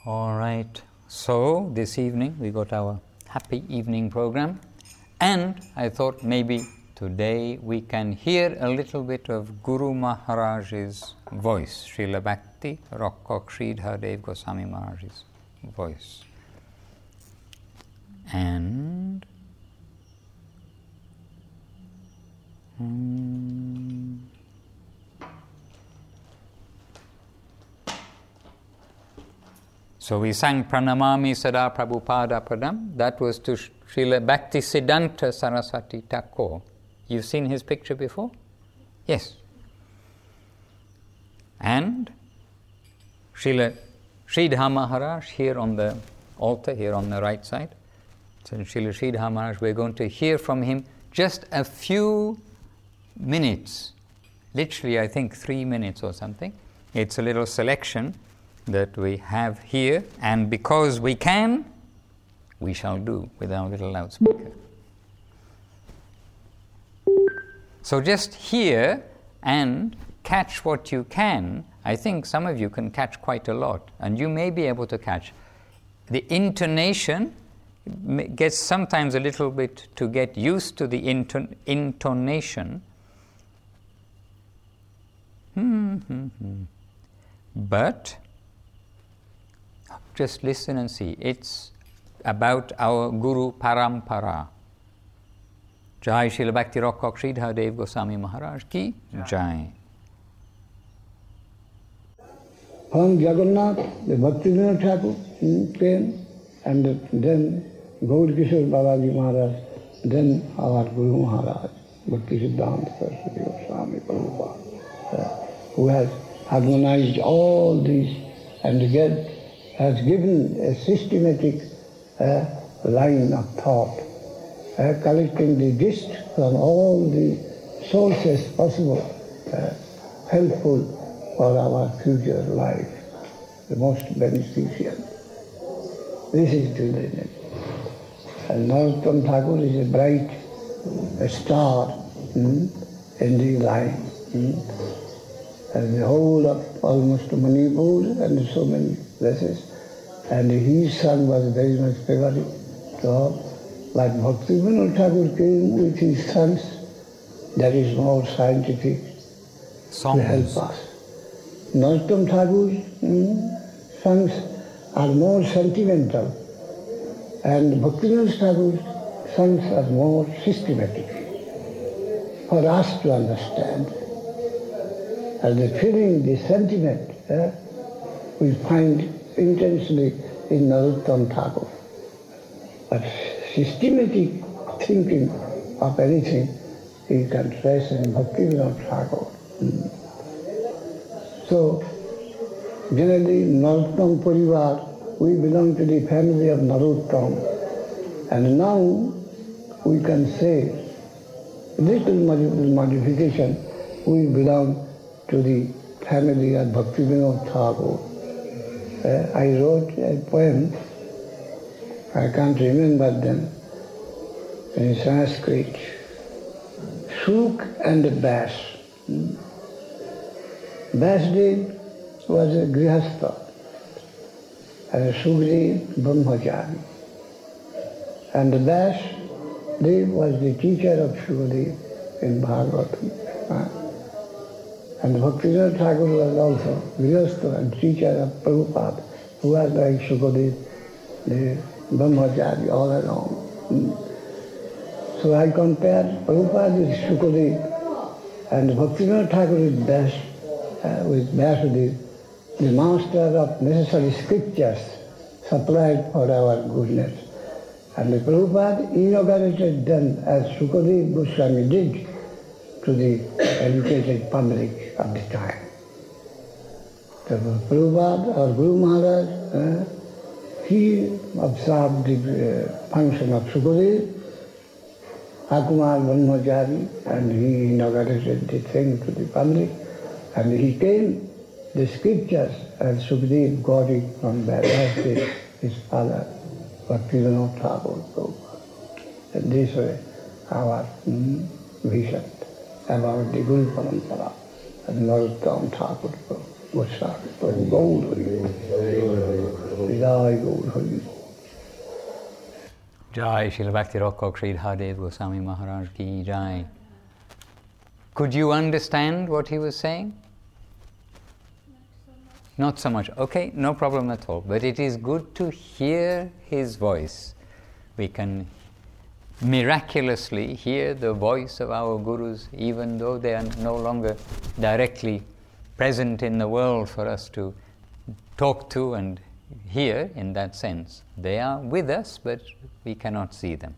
All right, so this evening we got our happy evening program, and I thought maybe today we can hear a little bit of Guru Maharaj's voice, Srila Bhakti Rockcock Sridhar Dev Goswami Maharaj's voice. And so we sang Pranamami Sada Prabhupada Padam. That was to Srila Bhakti Siddhanta Saraswati Thakur. You've seen his picture before? Yes. And Srila Sridhar Maharaj here on the altar, here on the right side. So Srila Sridhar Maharaj, we're going to hear from him just a few minutes. Literally, I think 3 minutes or something. It's a little selection that we have here, and because we can, we shall do with our little loudspeaker. So just hear and catch what you can. I think some of you can catch quite a lot, and you may be able to catch. The intonation gets sometimes a little bit to get used to the intonation. But just listen and see. It's about our Guru Parampara. Jai Srila Bhakti Rockcock Sridhar Dev Goswami Maharaj ki Jai. From Jagannath, the Bhaktivinoda Thakur came, and then Gaur Kishore Babaji Maharaj, then our Guru Maharaj, Bhakti Siddhanta Saraswati Goswami Prabhupada, who has harmonized all these and has given a systematic line of thought, collecting the gist from all the sources possible, helpful for our future life, the most beneficial. This is the lineage. And Narottam Thakur is a bright star in the line. And the whole of almost Manipur and so many places. And his son was very much favorite to all. But Bhaktivinoda Thakur came with his sons, that is more scientific to help us. Narottam Thakur's songs are more sentimental, and Bhaktivinoda Thakur's songs are more systematic for us to understand. And the feeling, the sentiment, we find intensely in Narottam Thakur. But systematic thinking of anything, you can trace in Bhaktivinoda Thakur. So, generally, Narottam Parivar, we belong to the family of Narottam. And now we can say, little modification, we belong to the family of Bhaktivinoda Thakur. I wrote a poem, I can't remember them, in Sanskrit, Suk and Bas. Basdev was a Grihastha, and Sukdev Brahmachari. And Basdev was the teacher of Sukadev in Bhagavatam. And Bhaktivinoda Thakur was also Grihastha and teacher of Prabhupada, who was like Sukadev, the Brahmachari all along. So I compare Prabhupada with Sukadev and Bhaktivinoda Thakur with Vasudev, the master of necessary scriptures supplied for our goodness. And the Prabhupada inaugurated them as Sukadev Goswami did to the educated public of the time. So Prabhupada or Guru Maharaj, he observed the function of Sukadev, Akumar Brahmachari, and he inaugurated the thing to the public. And he came, the scriptures, and Sukadev got it from Vasudev, his father, Bhaktivinoda Thakur Prabhupada. And this way our vision about the Guru Parampara and Narottam Thakur Goswami, Gaur. Jai Gaur Hari. Jai Srila Bhakti Rockok Sridhar Goswami Maharaj Ki Jai. Could you understand what he was saying? Not so much. Okay, no problem at all. But it is good to hear his voice. We can miraculously hear the voice of our gurus, even though they are no longer directly present in the world for us to talk to and hear in that sense. They are with us, but we cannot see them.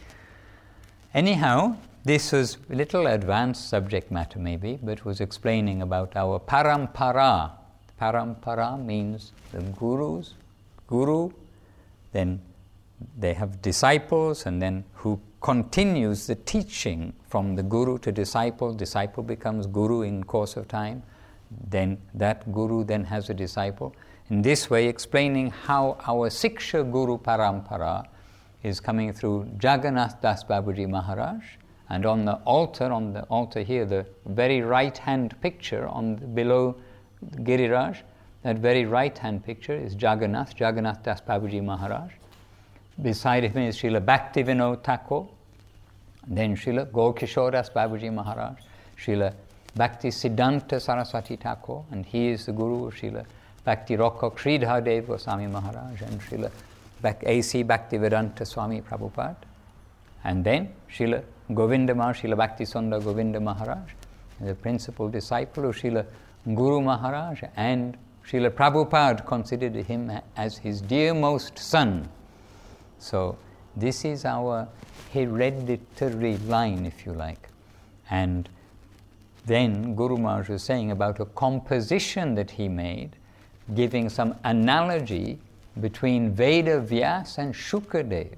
Anyhow, this was a little advanced subject matter maybe, but was explaining about our parampara. Parampara means the guru, then they have disciples, and then who continues the teaching from the guru to disciple. Disciple becomes guru in course of time. Then that guru then has a disciple. In this way, explaining how our Siksha Guru Parampara is coming through Jagannath Das Babuji Maharaj. And on the altar here, the very right-hand picture below Giriraj, that very right-hand picture is Jagannath Das Babuji Maharaj. Beside him is Srila Bhaktivinoda Thakur, then Srila Gaurkishore Das Babuji Maharaj, Srila Bhakti Siddhanta Saraswati Thakur, and he is the guru of Srila Bhakti Rockok Sridhar Goswami Maharaj, and Srila A.C. Bhaktivedanta Swami Prabhupada, and then Srila Govinda Maharaj, Srila Bhakti Sundar Govinda Maharaj, the principal disciple of Srila Guru Maharaj, and Srila Prabhupada considered him as his dearmost son. So this is our hereditary line, if you like. And then Guru Maharaj was saying about a composition that he made, giving some analogy between Veda Vyas and Shukadev.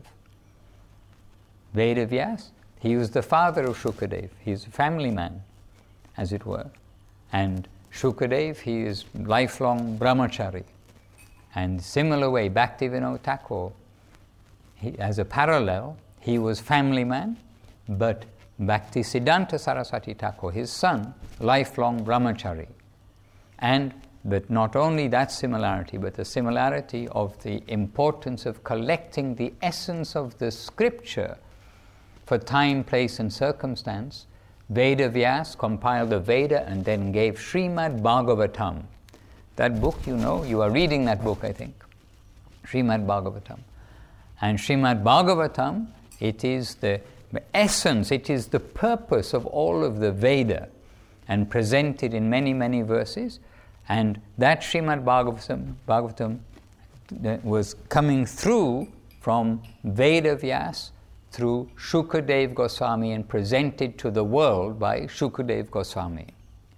Veda Vyas, he was the father of Shukadev. He is a family man, as it were. And Shukadev, he is lifelong brahmachari. And similar way, Bhaktivinoda Thakur, as a parallel, he was family man, but Bhakti Siddhanta Saraswati Thakur, his son, lifelong brahmachari. But not only that similarity, but the similarity of the importance of collecting the essence of the scripture for time, place and circumstance. Veda Vyas compiled the Veda and then gave Srimad Bhagavatam. That book, you are reading that book, I think. Srimad Bhagavatam. And Srimad Bhagavatam, it is the essence, it is the purpose of all of the Veda, and presented in many, many verses. And that Srimad Bhagavatam was coming through from Veda Vyas through Shukadev Goswami and presented to the world by Shukadev Goswami.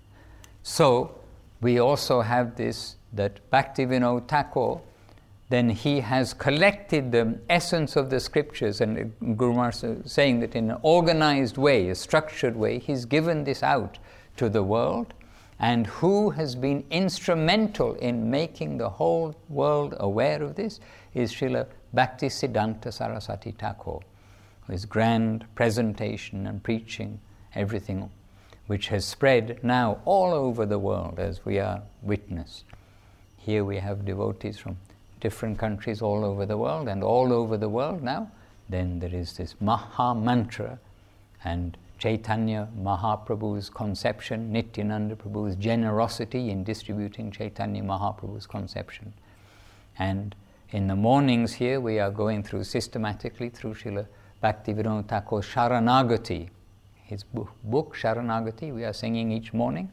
So we also have this, that Bhaktivinoda Thakur, then he has collected the essence of the scriptures, and Guru Maharaj is saying that in an organized way, a structured way, he's given this out to the world. And who has been instrumental in making the whole world aware of this is Srila Bhakti Siddhanta Saraswati Thakur, his grand presentation and preaching, everything, which has spread now all over the world as we are witness. Here we have devotees from different countries all over the world, and all over the world now, then there is this Maha Mantra, and Chaitanya Mahaprabhu's conception, Nityananda Prabhu's generosity in distributing Chaitanya Mahaprabhu's conception. And in the mornings here, we are going through systematically through Srila Bhaktivinoda Thakur's Sharanagati, his book Sharanagati, we are singing each morning.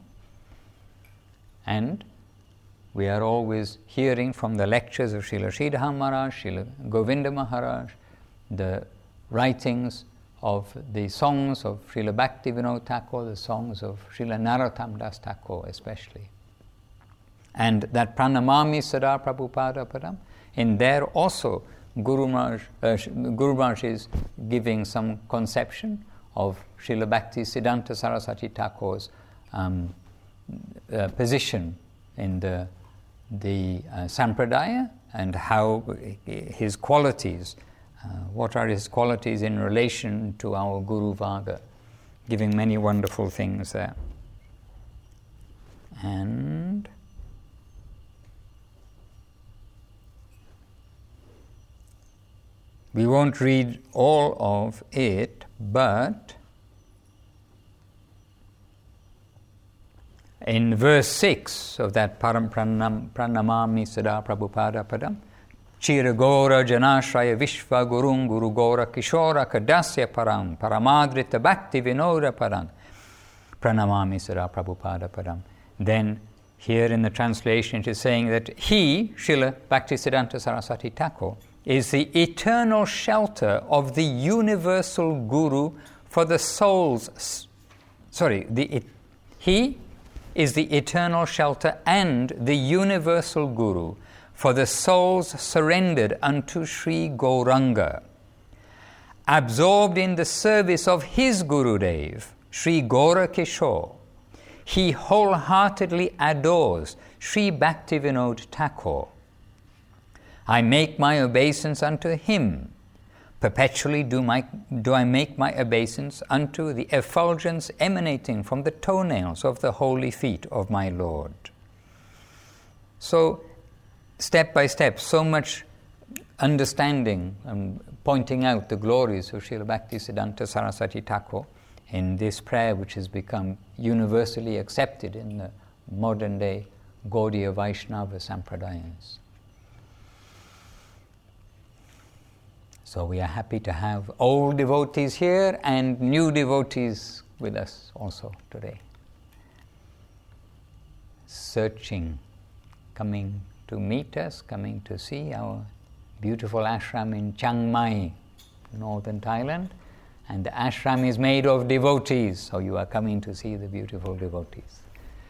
And we are always hearing from the lectures of Srila Sridhar Maharaj, Srila Govinda Maharaj, the writings of the songs of Srila Bhaktivinoda Thakur, the songs of Srila Narottam Das Thakur especially. And that Pranamami Sada Prabhupada Padam, in there also Guru Maharaj is giving some conception of Srila Bhakti Siddhanta Saraswati Thakur's position in the Sampradaya, and how his qualities, what are his qualities in relation to our Guru Varga, giving many wonderful things there. And We won't read all of it, but in verse 6 of that Param Pranamami Sada Prabhupada Padam, Chiragora Janashraya Vishva Gurung Guru Gora Kishora Kadasya Param Paramadrita Bhakti Vinoda Padam Pranamami Sada Prabhupada Padam. Then here in the translation it is saying that he, Srila Bhaktisiddhanta Saraswati Thakur, is the eternal shelter of the universal Guru for the souls. He is the eternal shelter and the universal Guru for the souls surrendered unto Sri Gauranga. Absorbed in the service of his Gurudev, Sri Gaura Kishore, he wholeheartedly adores Sri Bhaktivinoda Thakur. I make my obeisance unto him. Perpetually do I make my obeisance unto the effulgence emanating from the toenails of the holy feet of my Lord. So, step by step, so much understanding and pointing out the glories of Srila Bhaktisiddhanta Saraswati Thakur in this prayer, which has become universally accepted in the modern day Gaudiya Vaishnava Sampradayas. So we are happy to have old devotees here and new devotees with us also today. Searching, coming to meet us, coming to see our beautiful ashram in Chiang Mai, northern Thailand. And the ashram is made of devotees, so you are coming to see the beautiful devotees.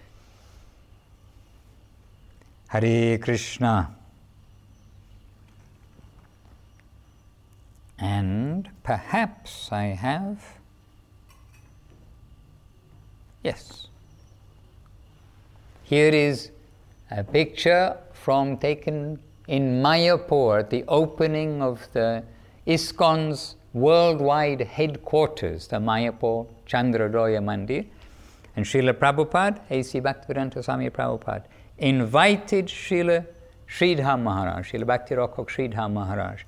Hare Krishna. And perhaps I have, yes, here is a picture taken in Mayapur at the opening of the ISKCON's worldwide headquarters, the Mayapur Chandrodaya Mandir. And Srila Prabhupada, A.C. Bhaktivedanta Swami Prabhupada, invited Srila Sridhar Maharaj, Srila Bhakti Rakshak Sridhar Maharaj,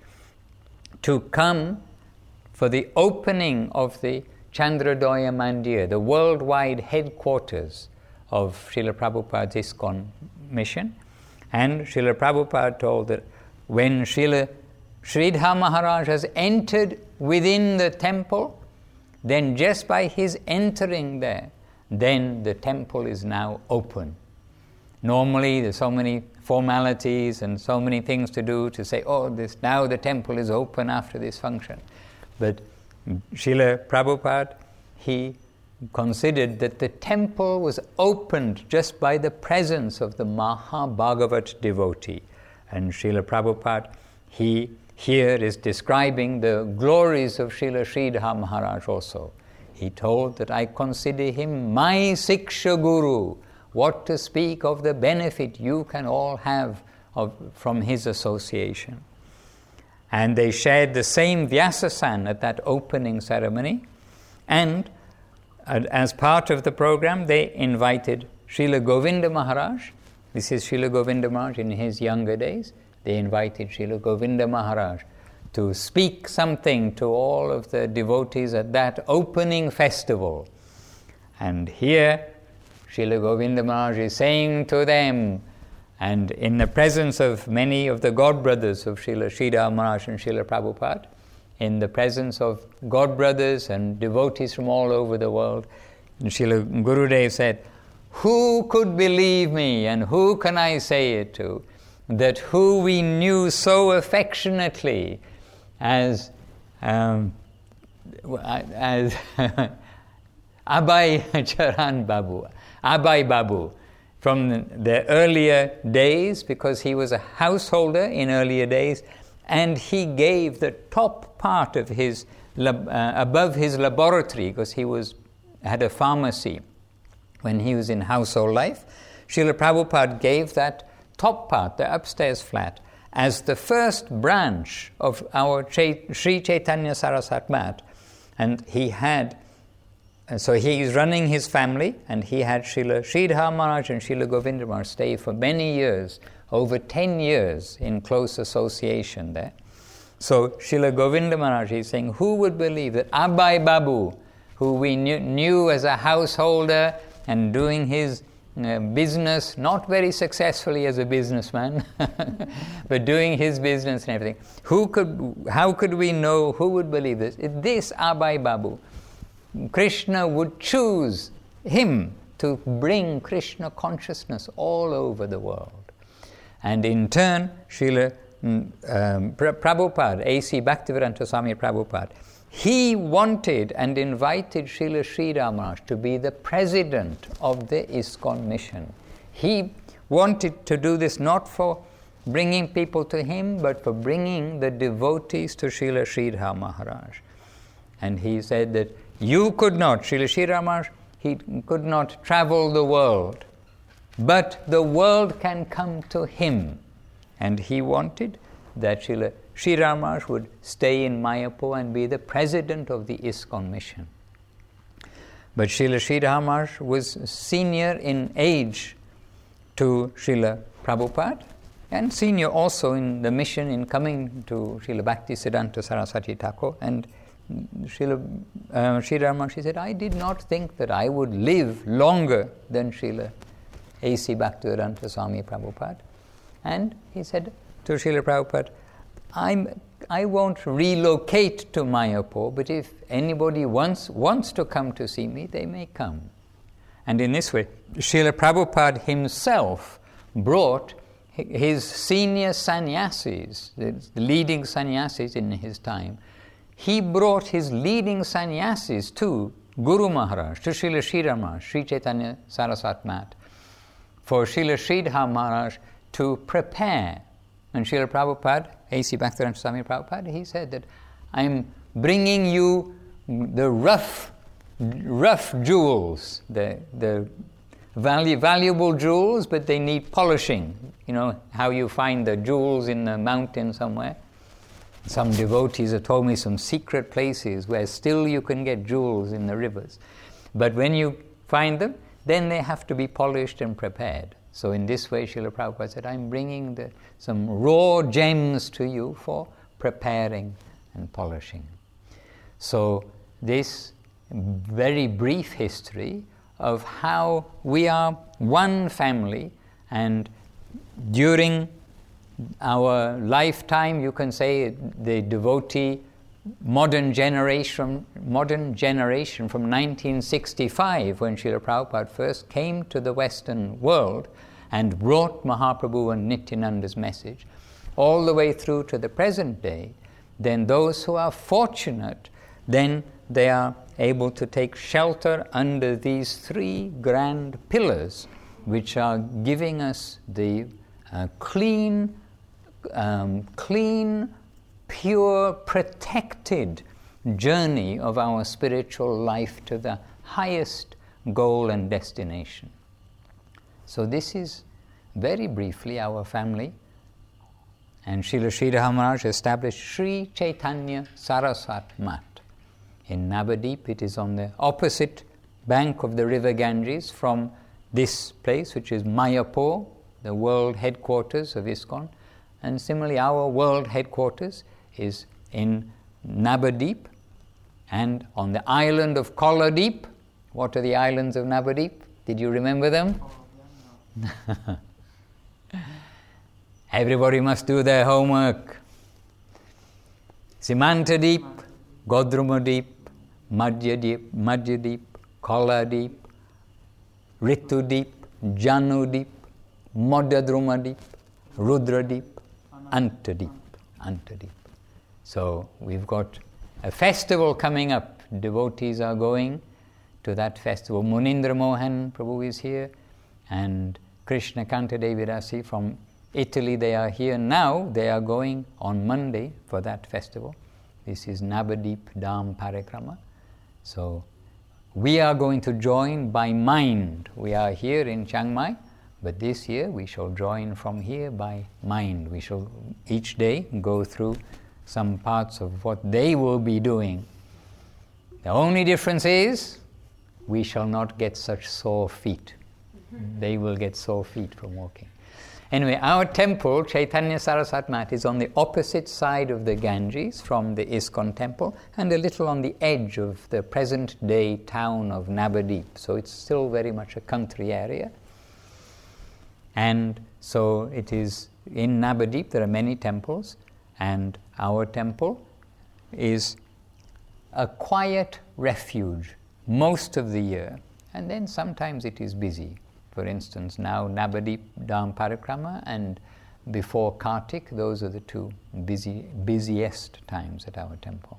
to come for the opening of the Chandrodaya Mandir, the worldwide headquarters of Srila Prabhupada's ISKCON mission. And Srila Prabhupada told that when Srila Sridhar Maharaj has entered within the temple, then just by his entering there, then the temple is now open. Normally there's so many formalities and so many things to do to say, now the temple is open after this function. But Srila Prabhupada, he considered that the temple was opened just by the presence of the Mahabhagavat devotee. And Srila Prabhupada, he here is describing the glories of Srila Sridhar Maharaj also. He told that I consider him my Siksha Guru. What to speak of the benefit you can all have from his association. And they shared the same Vyasasan at that opening ceremony. And as part of the program, they invited Srila Govinda Maharaj. This is Srila Govinda Maharaj in his younger days. They invited Srila Govinda Maharaj to speak something to all of the devotees at that opening festival. And here, Srila Govinda Maharaj is saying to them, and in the presence of many of the godbrothers of Srila Sridhar Maharaj and Srila Prabhupada, in the presence of godbrothers and devotees from all over the world, Srila Gurudev said, who could believe me and who can I say it to, that who we knew so affectionately as Abai Charan Babu, Abai Babu, from the earlier days, because he was a householder in earlier days, and he gave the top part of his, above his laboratory, because he had a pharmacy when he was in household life. Srila Prabhupada gave that top part, the upstairs flat, as the first branch of our Sri Chaitanya Saraswat Math. And he had, so he is running his family, and he had Srila Sridhar Maharaj and Srila Govinda Maharaj stay for many years, over 10 years in close association there. So Srila Govinda Maharaj is saying, who would believe that Abai Babu, who we knew as a householder and doing his business, not very successfully as a businessman, but doing his business and everything, how could we know, who would believe this? This Abai Babu, Krishna would choose him to bring Krishna consciousness all over the world. And in turn, Srila Prabhupada, A.C. Bhaktivedanta Swami Prabhupada, he wanted and invited Srila Sridhar Maharaj to be the president of the ISKCON mission. He wanted to do this not for bringing people to him, but for bringing the devotees to Srila Sridhar Maharaj. And he said that you could not, Srila Sridhar Maharaj, he could not travel the world, but the world can come to him. And he wanted that Srila Sridhar Maharaj would stay in Mayapur and be the president of the ISKCON mission. But Srila Sridhar Maharaj was senior in age to Srila Prabhupada and senior also in the mission in coming to Srila Bhaktisiddhanta Saraswati Thakur. And Srila Sridhar Maharaj, he said, I did not think that I would live longer than Srila A.C. Bhaktivedanta Swami Prabhupada. And he said to Srila Prabhupada, I won't relocate to Mayapur, but if anybody wants to come to see me, they may come. And in this way, Srila Prabhupada himself brought his senior sannyasis, the leading sannyasis in his time, he brought his leading sannyasis to Guru Maharaj, to Srila Sridhar Maharaj, Sri Chaitanya Saraswat Mat, for Srila Sridhar Maharaj to prepare. And Srila Prabhupada, A.C. Bhaktivedanta Swami Prabhupada, he said that I'm bringing you the rough jewels, the valuable jewels, but they need polishing. You know how you find the jewels in the mountain somewhere? Some devotees have told me some secret places where still you can get jewels in the rivers. But when you find them, then they have to be polished and prepared. So in this way, Srila Prabhupada said, I'm bringing some raw gems to you for preparing and polishing. So this very brief history of how we are one family, and during our lifetime, you can say the devotee modern generation from 1965, when Srila Prabhupada first came to the Western world and brought Mahaprabhu and Nityananda's message, all the way through to the present day, then those who are fortunate, then they are able to take shelter under these three grand pillars, which are giving us the clean, pure, protected journey of our spiritual life to the highest goal and destination. So this is very briefly our family. And Srila Sridhar Maharaj established Sri Chaitanya Saraswat Mat in Navadip. It is on the opposite bank of the river Ganges from this place, which is Mayapur, the world headquarters of ISKCON. And similarly, our world headquarters is in Navadip, and on the island of Koladip. What are the islands of Navadip? Did you remember them? Everybody must do their homework. Simantadip, Godrumadip, Madhyadip, Koladip, Ritudip, Janudip, Madhyadrumadip, Rudradip, Antadip. So we've got a festival coming up. Devotees are going to that festival. Munindra Mohan Prabhu is here, and Krishna Kanta Devi Dasi from Italy. They are here now. They are going on Monday for that festival. This is Navadip Dham Parikrama. So we are going to join by mind. We are here in Chiang Mai, but this year we shall join from here by mind. We shall each day go through some parts of what they will be doing. The only difference is we shall not get such sore feet. They will get sore feet from walking. Anyway, our temple, Chaitanya Saraswati Math, is on the opposite side of the Ganges from the ISKCON temple and a little on the edge of the present-day town of Navadip. So it's still very much a country area. And so it is in Navadip, there are many temples, and our temple is a quiet refuge most of the year, and then sometimes it is busy. For instance, now Navadip Dham Parikrama and before Kartik, those are the two busiest times at our temple.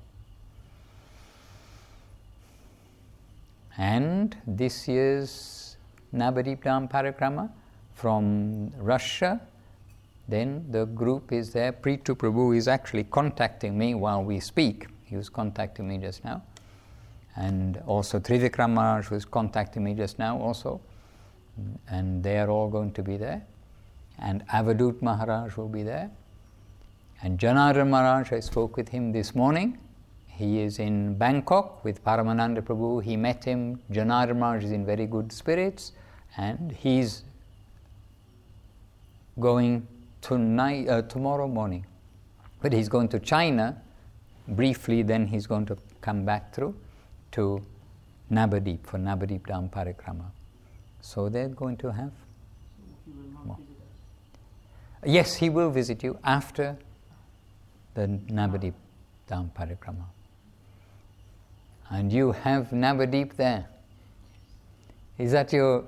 And this year's Navadip Dham Parikrama from Russia, then the group is there. Prithu Prabhu is actually contacting me while we speak. He was contacting me just now. And also Trivikram Maharaj was contacting me just now also. And they are all going to be there. And Avadut Maharaj will be there. And Janardhan Maharaj, I spoke with him this morning. He is in Bangkok with Paramananda Prabhu. He met him. Janardhan Maharaj is in very good spirits. And he's going tomorrow morning. But he's going to China briefly, then he's going to come back through to Navadip for Navadip Dham Parikrama. So they're going to have He will not visit us. Yes, he will visit you after the Navadip Dham Parikrama. And you have Navadip there. Is that your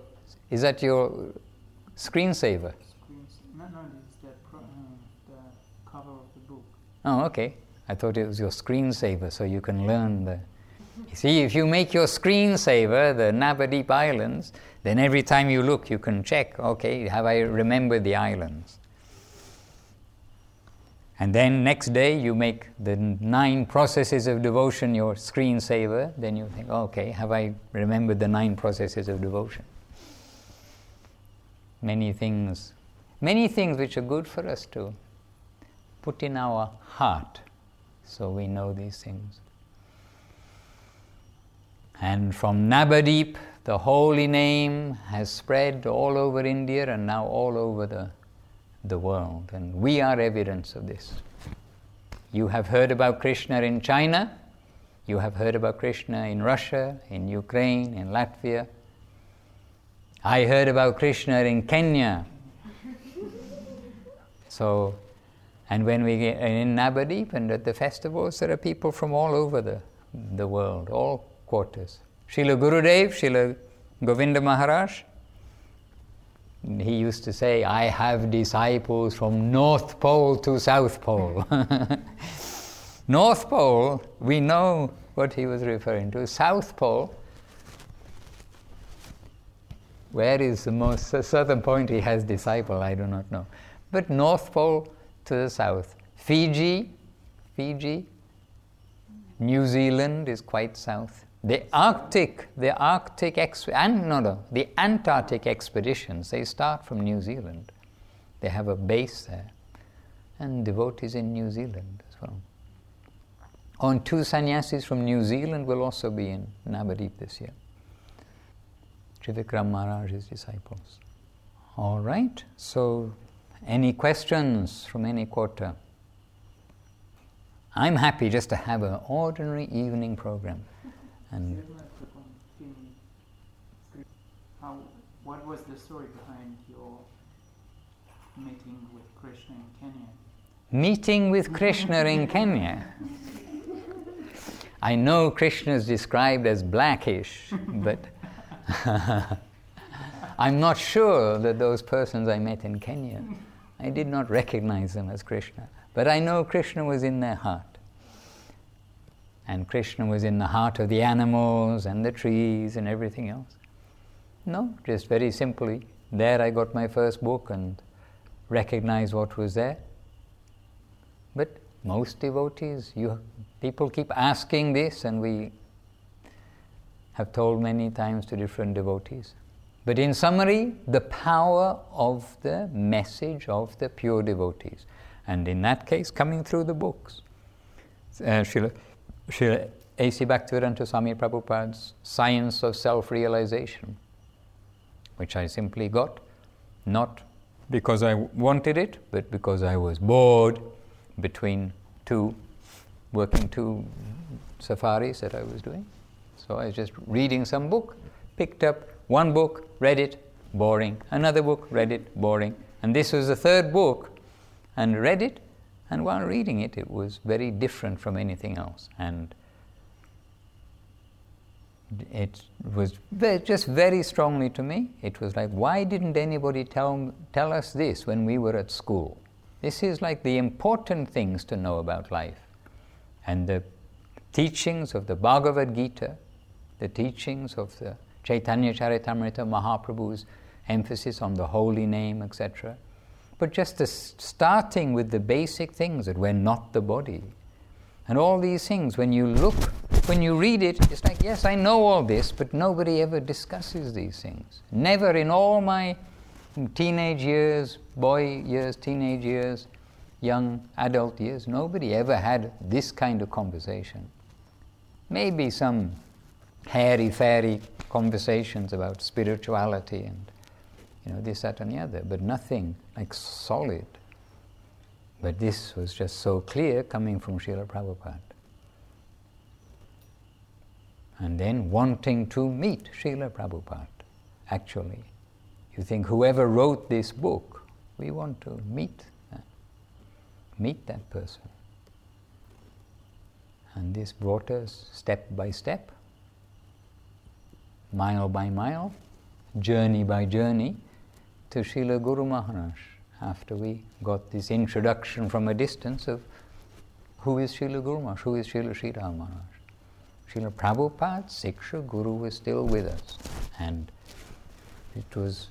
screensaver? No, it's the cover of the book. Oh, okay. I thought it was your screensaver, so you can learn the... You see, if you make your screensaver the Navadip Islands, then every time you look, you can check, okay, have I remembered the islands? And then next day, you make the 9 processes of devotion your screensaver, then you think, okay, have I remembered the 9 processes of devotion? Many things which are good for us to put in our heart, so we know these things. And from Navadip, the holy name has spread all over India and now all over the world. And we are evidence of this. You have heard about Krishna in China. You have heard about Krishna in Russia, in Ukraine, in Latvia. I heard about Krishna in Kenya. So, and when we get in Navadip and at the festivals, there are people from all over the world, all quarters. Srila Gurudev, Srila Govinda Maharaj, he used to say, I have disciples from North Pole to South Pole. North Pole, we know what he was referring to. South Pole, where is the most southern point he has disciple, I do not know. But North Pole to the south. Fiji, New Zealand is quite south. The Antarctic expeditions, they start from New Zealand. They have a base there. And devotees in New Zealand as well. And 2 sannyasis from New Zealand will also be in Navadip this year. Trivikram Maharaj's disciples. All right, so any questions from any quarter? I'm happy just to have an ordinary evening program. And what was the story behind your meeting with Krishna in Kenya? Meeting with Krishna in Kenya? I know Krishna is described as blackish, but I'm not sure that those persons I met in Kenya, I did not recognize them as Krishna. But I know Krishna was in their heart. And Krishna was in the heart of the animals and the trees and everything else. No, just very simply, there I got my first book and recognized what was there. But most devotees, people keep asking this, and we have told many times to different devotees. But in summary, the power of the message of the pure devotees. And in that case, coming through the books. Srila A.C. Bhaktivedanta Swami Prabhupada's Science of Self-Realization, which I simply got, not because I wanted it, but because I was bored between working two safaris that I was doing. So I was just reading some book, picked up one book, read it, boring. Another book, read it, boring. And this was the third book, and read it, and while reading it, it was very different from anything else. And it was just very strongly to me. It was like, why didn't anybody tell us this when we were at school? This is like the important things to know about life. And the teachings of the Bhagavad Gita, the teachings of the Chaitanya Charitamrita, Mahaprabhu's emphasis on the holy name, etc. But just starting with the basic things that we're not the body. And all these things, when you read it, it's like, yes, I know all this, but nobody ever discusses these things. Never in all my teenage years, boy years, teenage years, young adult years, nobody ever had this kind of conversation. Maybe some hairy-fairy conversations about spirituality and this, that and the other, but nothing like solid. But this was just so clear coming from Srila Prabhupada. And then wanting to meet Srila Prabhupada, actually. You think whoever wrote this book, we want to meet that person. And this brought us step by step, mile by mile, journey by journey, to Srila Guru Maharaj, after we got this introduction from a distance of who is Srila Guru Maharaj, who is Srila Sridhar Maharaj. Srila Prabhupada's Siksha Guru was still with us, and it was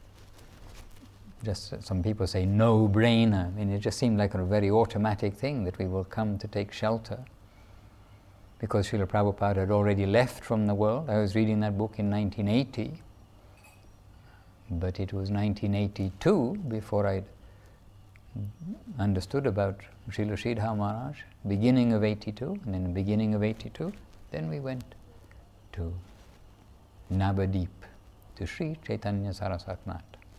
just, some people say, no-brainer. I mean, it just seemed like a very automatic thing that we will come to take shelter, because Srila Prabhupada had already left from the world. I was reading that book in 1980, but it was 1982 before I'd understood about Srila Sridhar Maharaj, beginning of 82, and in the beginning of 82, then we went to Navadip, to Sri Chaitanya Saraswat Math.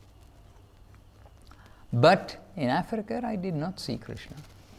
But in Africa, I did not see Krishna.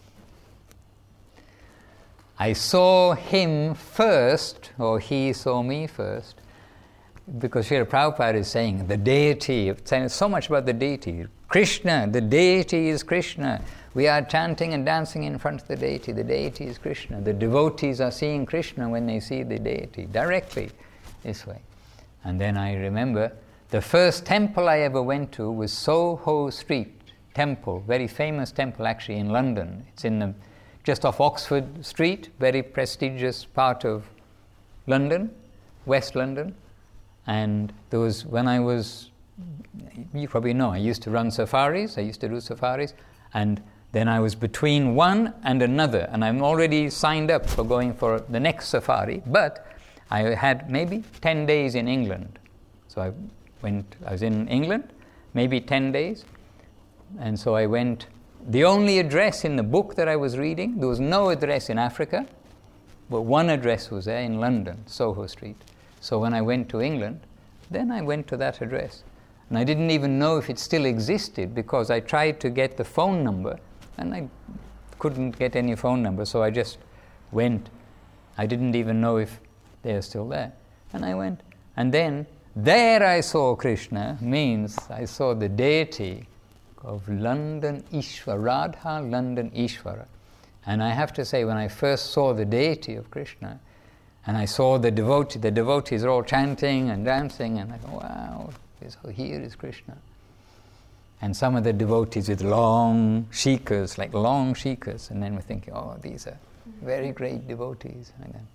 I saw him first, or he saw me first, because Srila Prabhupada is saying the deity, saying so much about the deity. Krishna, the deity is Krishna. We are chanting and dancing in front of the deity. The deity is Krishna. The devotees are seeing Krishna when they see the deity, directly, this way. And then I remember the first temple I ever went to was Soho Street Temple, very famous temple actually in London. It's in just off Oxford Street, very prestigious part of London, West London. And there was, when I was, you probably know, I used to run safaris, I used to do safaris, and then I was between one and another, and I'm already signed up for going for the next safari, but I had maybe 10 days in England. So I was in England, maybe 10 days, and so I went. The only address in the book that I was reading, there was no address in Africa, but one address was there in London, Soho Street. So when I went to England, then I went to that address. And I didn't even know if it still existed, because I tried to get the phone number, and I couldn't get any phone number, so I just went. I didn't even know if they're still there. And I went. And then, there I saw Krishna, means I saw the deity of London Ishvara, Radha London Ishvara. And I have to say, when I first saw the deity of Krishna, and I saw the devotees are all chanting and dancing, and I go, wow, so here is Krishna. And some of the devotees with long shikas, and then we're thinking, oh, these are very great devotees. And then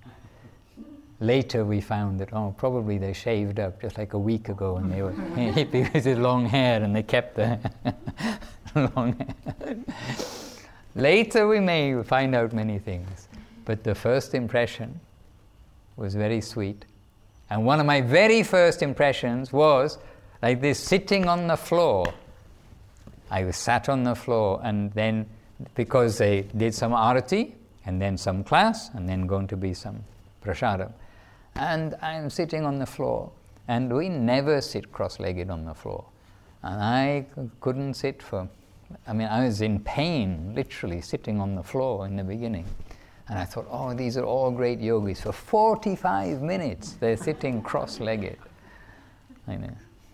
later we found that, probably they shaved up just like a week ago, and they were hippies with long hair, and they kept the long hair. Later we may find out many things, but the first impression was very sweet. And one of my very first impressions was like this, sitting on the floor. I was sat on the floor, and then because they did some arati, and then some class, and then going to be some prasadam. And I'm sitting on the floor, and we never sit cross-legged on the floor. And I couldn't sit I was in pain, literally sitting on the floor in the beginning. And I thought, oh, these are all great yogis. For 45 minutes, they're sitting cross-legged. I know.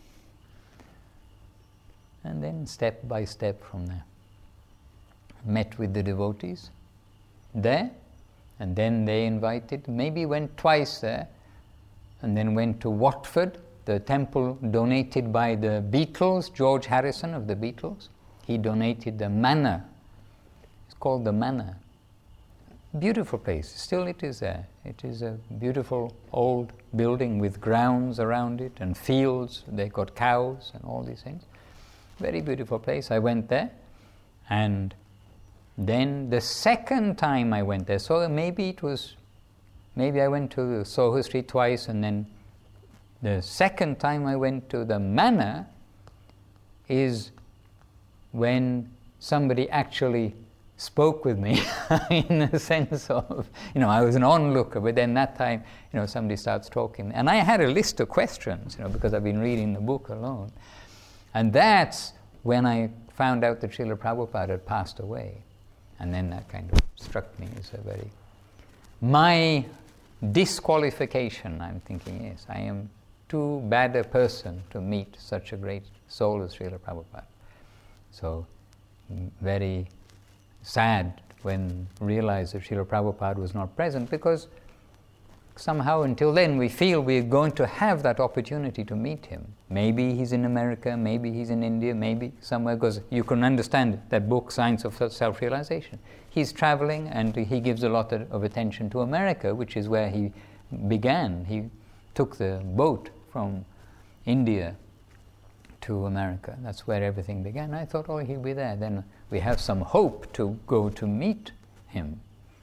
And then step by step from there. Met with the devotees there, and then they invited, maybe went twice there, and then went to Watford, the temple donated by the Beatles, George Harrison of the Beatles. He donated the manor. It's called the manor. Beautiful place. Still it is there. It is a beautiful old building with grounds around it and fields. They got cows and all these things. Very beautiful place. I went there, and then the second time I went there, so maybe I went to Soho Street twice, and then the second time I went to the manor is when somebody actually spoke with me in the sense of, I was an onlooker, but then that time, somebody starts talking. And I had a list of questions, because I've been reading the book alone. And that's when I found out that Srila Prabhupada had passed away. And then that kind of struck me as my disqualification, I'm thinking, is I am too bad a person to meet such a great soul as Srila Prabhupada. So, very sad when realized that Srila Prabhupada was not present, because somehow until then we feel we're going to have that opportunity to meet him. Maybe he's in America, maybe he's in India, maybe somewhere, because you can understand that book, Science of Self-Realization. He's traveling and he gives a lot of attention to America, which is where he began. He took the boat from India to America. That's where everything began. I thought, oh, he'll be there. Then we have some hope to go to meet him.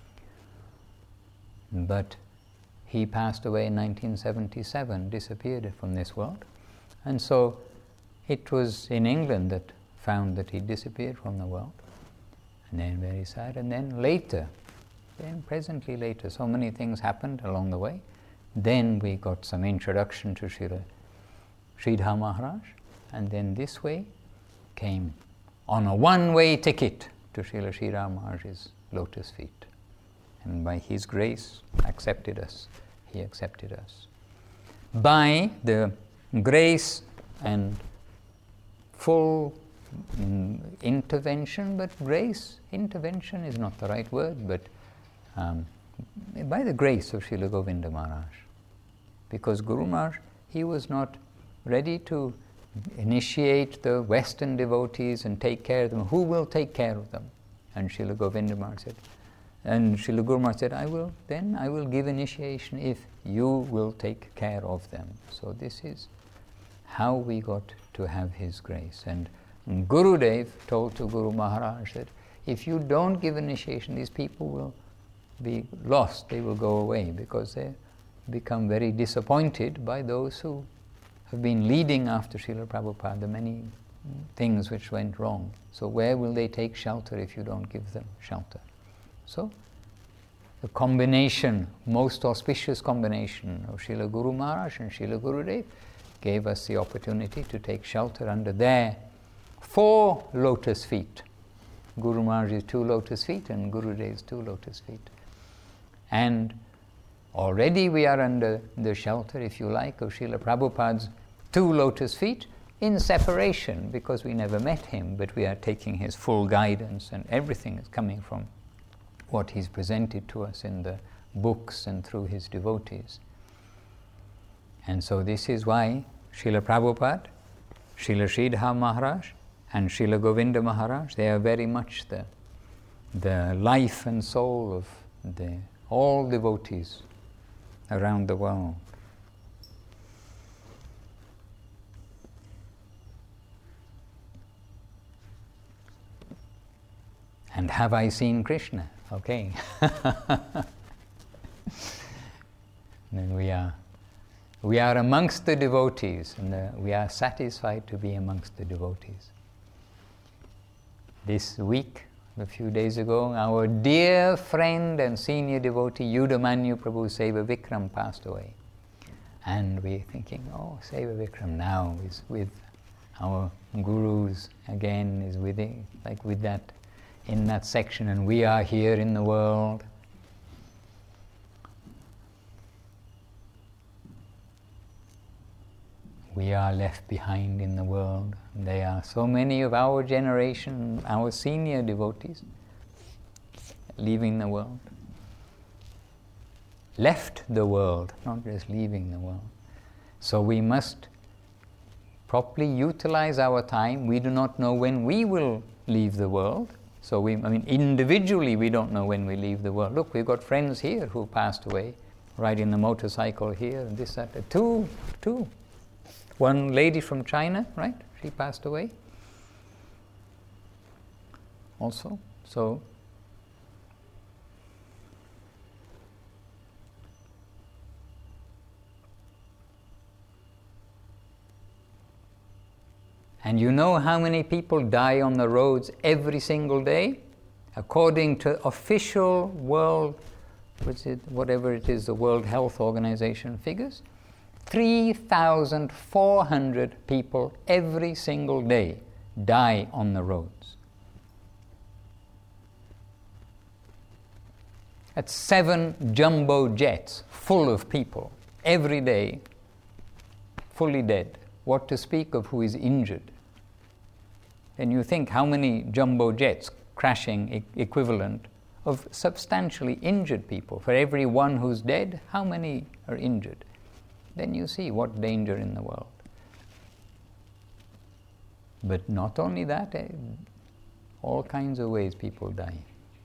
But he passed away in 1977, disappeared from this world. And so it was in England that found that he disappeared from the world. And then very sad. And then presently later, so many things happened along the way. Then we got some introduction to Srila Sridhar Maharaj. And then this way came on a one-way ticket to Srila Sridhar Maharaj's lotus feet. And by his grace, accepted us. He accepted us. By the grace and full intervention, but intervention is not the right word, but by the grace of Srila Govinda Maharaj. Because Guru Maharaj, he was not ready to initiate the Western devotees and take care of them. Who will take care of them? And Srila Govinda Maharaj said, and Srila Guru Maharaj said, I will give initiation if you will take care of them. So this is how we got to have his grace. And Gurudev told to Guru Maharaj that if you don't give initiation, these people will be lost, they will go away, because they become very disappointed by those who have been leading after Srila Prabhupada, the many things which went wrong. So where will they take shelter if you don't give them shelter? So the combination, most auspicious combination of Srila Guru Maharaj and Srila Gurudev gave us the opportunity to take shelter under their 4 lotus feet. Guru Maharaj's 2 lotus feet and Gurudev's 2 lotus feet. And already we are under the shelter, if you like, of Srila Prabhupada's 2 lotus feet in separation, because we never met him, but we are taking his full guidance, and everything is coming from what he's presented to us in the books and through his devotees. And so this is why Srila Prabhupada, Srila Sridhar Maharaj and Srila Govinda Maharaj, they are very much the life and soul of all devotees around the world. And have I seen Krishna? Okay. Then we are amongst the devotees, and we are satisfied to be amongst the devotees. This week, a few days ago, our dear friend and senior devotee Yudamanyu Prabhu Seva Vikram passed away. And we're thinking, oh, Seva Vikram now is with our gurus again is with it, like with that, in that section, and we are here in the world. We are left behind in the world. There are so many of our generation, our senior devotees, leaving the world. Left the world, not just leaving the world. So we must properly utilize our time. We do not know when we will leave the world. So individually we don't know when we leave the world. Look, we've got friends here who passed away, riding the motorcycle here, and this, that, two. One lady from China, right? She passed away also. So and you know how many people die on the roads every single day? According to official world, whatever it is, the World Health Organization figures, 3,400 people every single day die on the roads. That's 7 jumbo jets full of people every day, fully dead. What to speak of who is injured? And you think how many jumbo jets crashing equivalent of substantially injured people. For every one who's dead, how many are injured? Then you see what danger in the world. But not only that, all kinds of ways people die.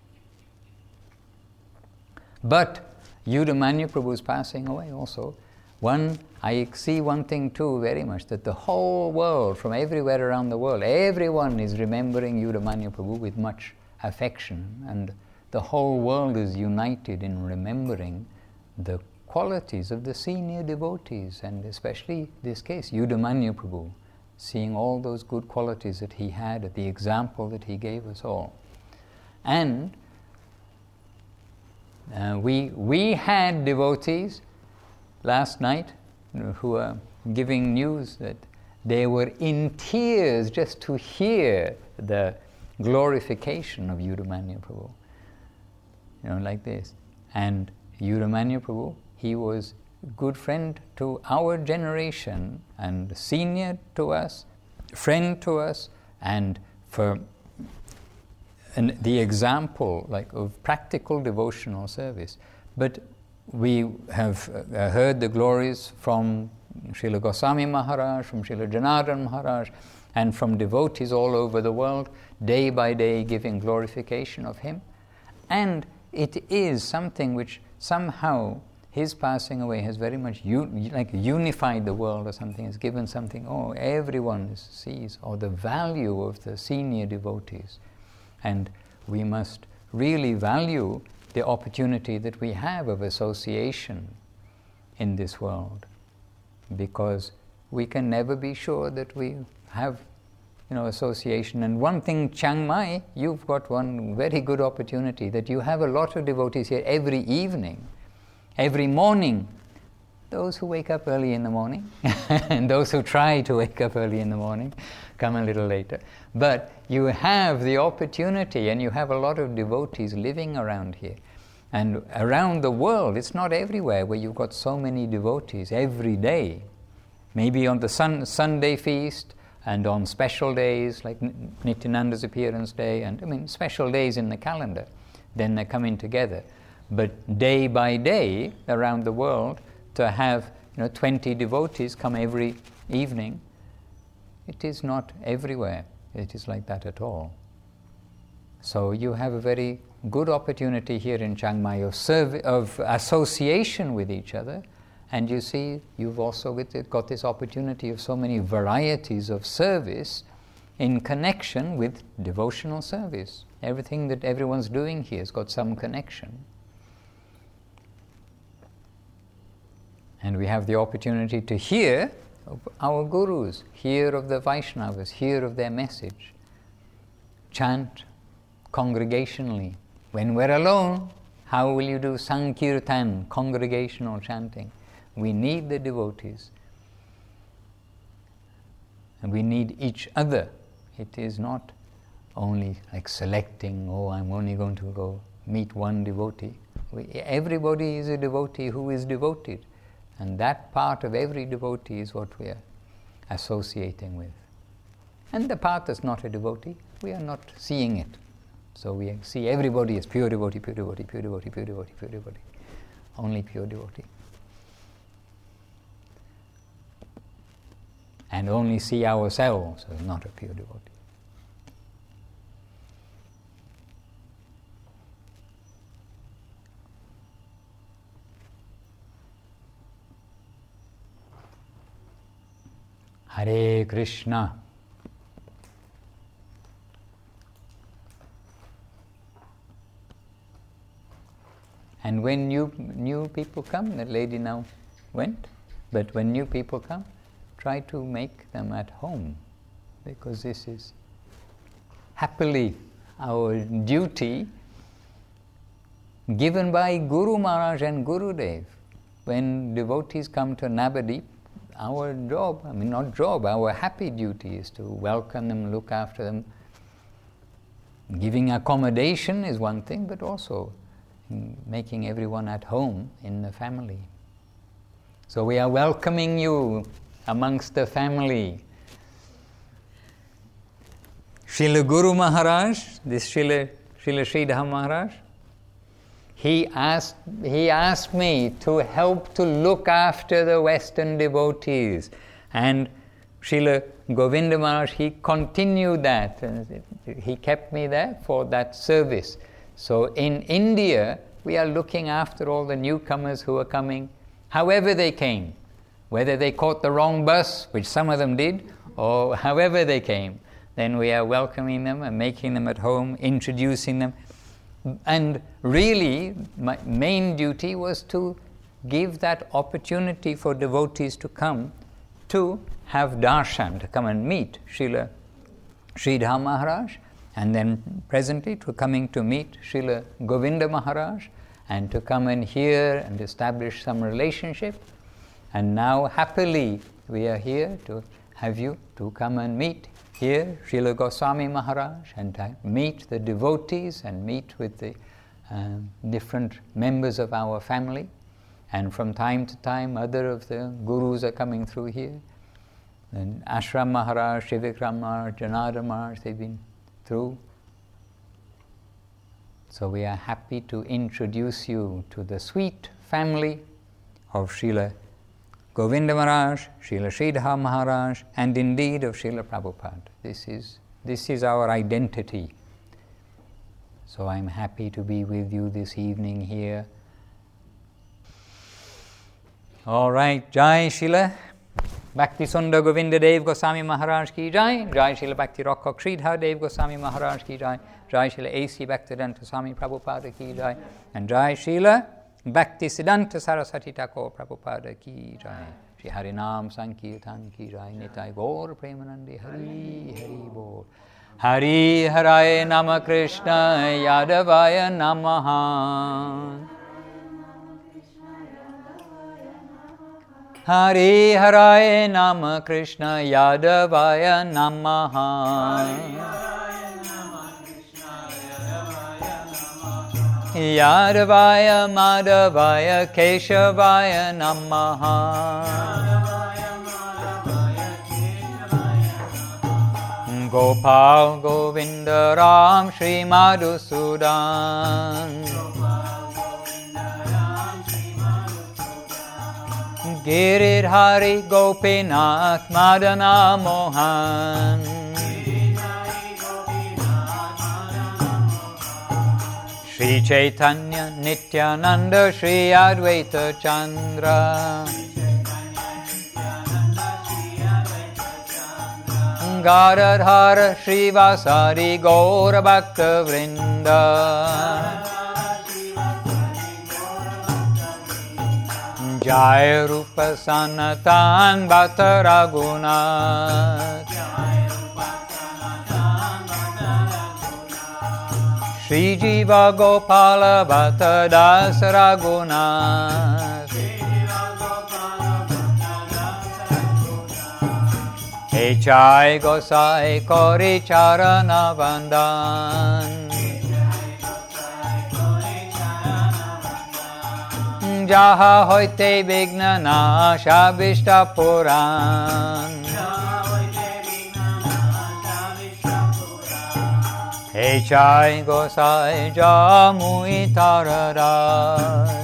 But Yudamanya Prabhu is passing away also. I see one thing too very much, that the whole world, from everywhere around the world, everyone is remembering Yudamanya Prabhu with much affection, and the whole world is united in remembering the qualities of the senior devotees, and especially this case, Yudamanya Prabhu, seeing all those good qualities that he had, the example that he gave us all. And we had devotees last night who are giving news that they were in tears just to hear the glorification of Yudamanya Prabhu. Like this. And Yudamanya Prabhu, he was a good friend to our generation and senior to us, friend to us, and the example of practical devotional service. But we have heard the glories from Srila Goswami Maharaj, from Srila Janardhan Maharaj, and from devotees all over the world, day by day giving glorification of him. And it is something which somehow his passing away has very much unified the world or something, has given something, everyone sees, or the value of the senior devotees. And we must really value the opportunity that we have of association in this world, because we can never be sure that we have association. And one thing, Chiang Mai, you've got one very good opportunity, that you have a lot of devotees here every evening, every morning. Those who wake up early in the morning, and those who try to wake up early in the morning, come a little later. But you have the opportunity, and you have a lot of devotees living around here. And around the world, it's not everywhere where you've got so many devotees every day. Maybe on the Sunday feast, and on special days like Nityananda's appearance day, and special days in the calendar, then they're coming together. But day by day around the world, to have 20 devotees come every evening, it is not everywhere. It is like that at all. So you have a very good opportunity here in Chiang Mai of association with each other. And you see, you've also got this opportunity of so many varieties of service in connection with devotional service. Everything that everyone's doing here has got some connection. And we have the opportunity to hear of our gurus, hear of the Vaishnavas, hear of their message, chant congregationally. When we're alone, how will you do Sankirtan, congregational chanting? We need the devotees. And we need each other. It is not only like selecting, I'm only going to go meet one devotee. Everybody is a devotee who is devoted. And that part of every devotee is what we are associating with. And the part that's not a devotee, we are not seeing it. So we see everybody as pure devotee, pure devotee, pure devotee, pure devotee, pure devotee. Only pure devotee. And only see ourselves as not a pure devotee. Hare Krishna. And when new people come, the lady now went, but when new people come, try to make them at home, because this is happily our duty given by Guru Maharaj and Gurudev. When devotees come to Navadip, our job, our happy duty is to welcome them, look after them. Giving accommodation is one thing, but also making everyone at home in the family. So we are welcoming you amongst the family. Srila Guru Maharaj, this Srila Sridham Maharaj, he asked me to help to look after the Western devotees. And Srila Govinda Maharaj, he continued that. He kept me there for that service. So in India, we are looking after all the newcomers who are coming, however they came. Whether they caught the wrong bus, which some of them did, or however they came, then we are welcoming them and making them at home, introducing them. And really, my main duty was to give that opportunity for devotees to come to have darshan, to come and meet Srila Sridhar Maharaj, and then presently to coming to meet Srila Govinda Maharaj, and to come and hear and establish some relationship. And now happily we are here to have you to come and meet here Srila Goswami Maharaj, and to meet the devotees and meet with the different members of our family. And from time to time other of the gurus are coming through here. And Ashram Maharaj, Shivikram Maharaj, Janardhan Maharaj, they've been through. So we are happy to introduce you to the sweet family of Srila Govinda Maharaj, Srila Sridhar Maharaj, and indeed of Srila Prabhupada. This is our identity. So I'm happy to be with you this evening here. All right, Jai Srila Bhakti Sundar Govinda Dev Goswami Maharaj ki Jai, Jai Srila Bhakti Rockok Sridhar Dev Goswami Maharaj ki Jai, Jai Srila A.C. Bhaktivedanta Swami Prabhupada ki Jai, and Jai Srila Bhakti Siddhanta Saraswati Thakur Prabhupada ki Jai. Shri Harinam Sankirtan ki Jai. Nitai Gaur Premanandi Hari Hari Bol. Hari Haraye Nama Krishna Yadavaya Namaha. Hari Haraye Nama Krishna Yadavaya Namaha. Yadavaya Madhavaya Keshavaya Namaha. Gopal Govinda Ram Shri Madhusudan. Giridhari Gopinath Madana Mohan. Shri Chaitanya Nityananda Shri Advaita Chandra. Gadadhara Shri Vasari Gaura Bhakta Vrinda. Jai Rupa Sanatan Bhatta Raghunath. Shri Jiva Gopala Bhatta Das Raghunath. He Chai Gosai Kori Charana Vandan Jaha Hoite Vigna Nasha Vishta Puran He Chai Gosai Jamui Taradas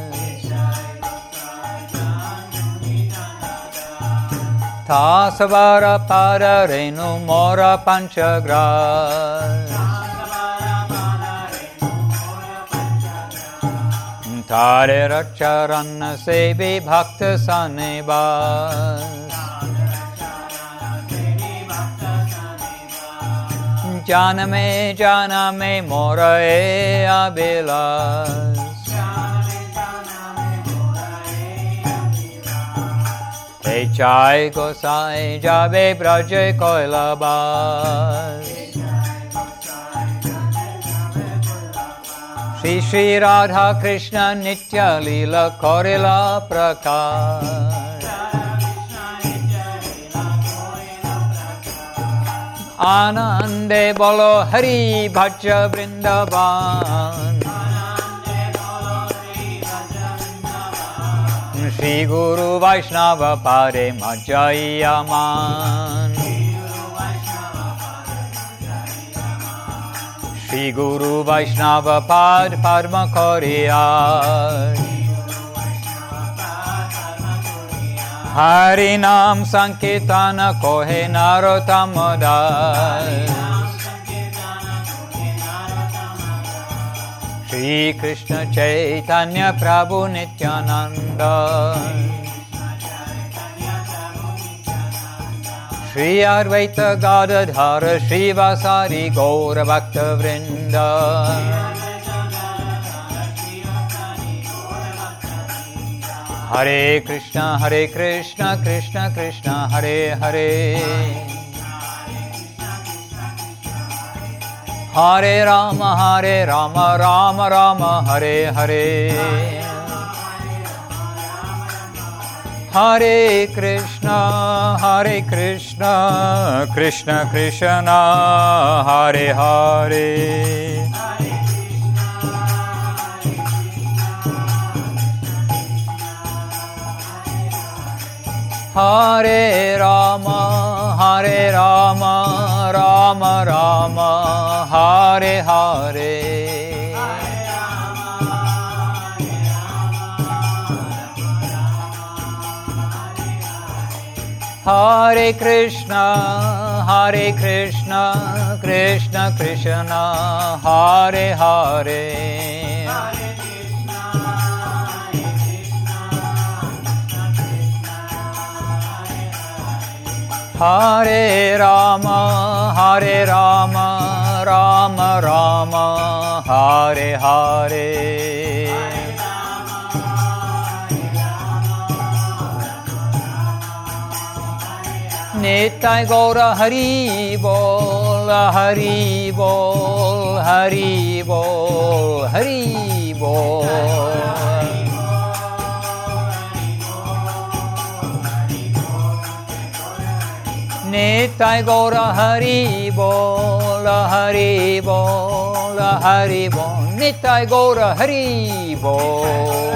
Tasavara Padarenu Mora Panchagras Tare Racharana Sevi Bhakta Sanibas Janame Mora E Abilas He Chai Gosai Jabe Braje Koilabas Shri Shri Radha Krishna Nitya Lila Korila Prakash Anande Bolo Hari Bhaja Vrindavan Shri Guru Vaishnava Pare Majayaman Shri Guru Vaishnava Pad Padma Koriyar Hari Nam Sankirtana Kohe Narotamadas Shri Krishna Chaitanya Prabhu Nityananda Shri Advaita Gadadhara Shri Vasari Gaura Bhakta Vrinda Hare Krishna Krishna Krishna Hare Hare Hare Rama Rama Rama Hare Hare Hare Krishna Krishna Krishna Hare Hare Hare Rama Rama Rama Hare Hare Hare Krishna Krishna Krishna Hare Hare Hare Rama Rama Rama Hare Hare Nitai Gaura Hari Bol Hari Bol Hari Bol Hari Bol Nitai Gaura Hari Bol Hari Bol Hari Bol Nitai Gaura Hari Bol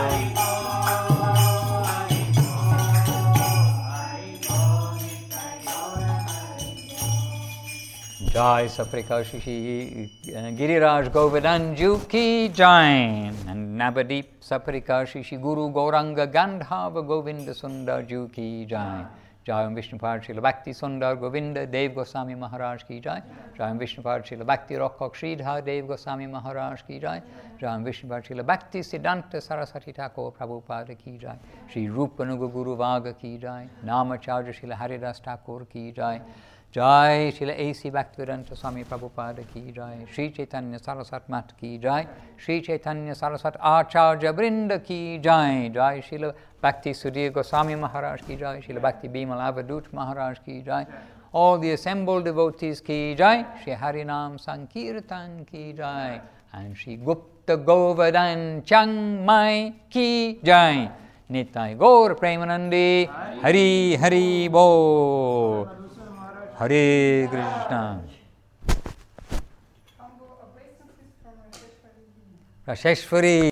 Jai Saprikashi Giriraj Govardhanju Ki Jai and Navadip Saprikashi Guru Gauranga Gandhava Govinda Sundar Ju Ki Jai Jai Om Vishnupad Srila Bhakti Sundar Govinda Dev Goswami Maharaj Ki Jai Jai Om Vishnupad Srila Bhakti Rokhok Sridhar Dev Goswami Maharaj Ki Jai Jai Om Vishnupad Srila Bhakti Siddhanta Saraswati Thakur Prabhupada Ki Jai Shri Rupanuga Guru Vaga Ki Jai Namacharya Srila Haridas Thakur Ki Jai Jai Srila A.C. Bhaktivedanta Swami Prabhupada Ki Jai Shri Chaitanya Saraswat Mat Ki Jai Shri Chaitanya Saraswat Acharya Vrinda Ki Jai Jai Srila Bhakti Sudhir Goswami Maharaj Ki Jai Srila Bhakti Bimal Avadut Maharaj Ki Jai all the assembled devotees Ki Jai Shri Harinam Sankirtan Ki Jai and Shri Gupta Govardhan Chiang Mai Ki Jai Nitai Gaur Premanandi Hari Hari Bo Hare Krishna. Rasheshwari.